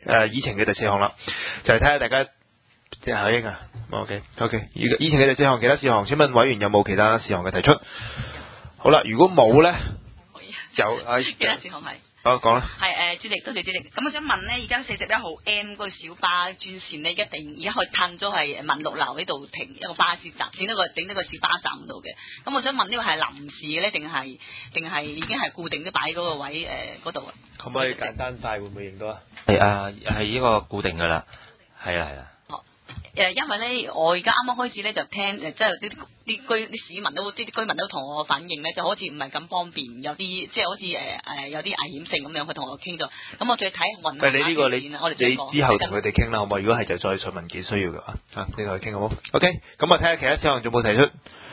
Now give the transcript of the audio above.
議程嘅第4項啦，就係睇下大家即係阿英啊。OK，議程嘅第4項其他事項，請問委員有冇其他事項嘅提出？好啦，如果冇咧，就其他事項係。 講啦。 係主席，多謝主席。咁我想問咧，而家41號 M 嗰個小巴專線咧，一定而家可以褪咗係文六樓呢度停一個巴士站，整一個小巴站度嘅。咁我想問呢個係臨時嘅咧，定係已經係固定都擺嗰個位嗰度啊？ 可唔可以簡單快會唔會認到啊？ 係呢個固定㗎啦，係啦。 因為咧，我而家啱啱開始咧就聽即係啲市民都啲居民都同我反映咧，就好似唔係咁方便，有啲即係好似有啲危險性咁樣，佢同我傾咗。咁我再睇運下。 你呢個我哋之後同佢哋傾啦，好唔好？如果係就再上文件需要嘅呢個傾好唔好？OK，咁我睇下其他事項仲冇提出。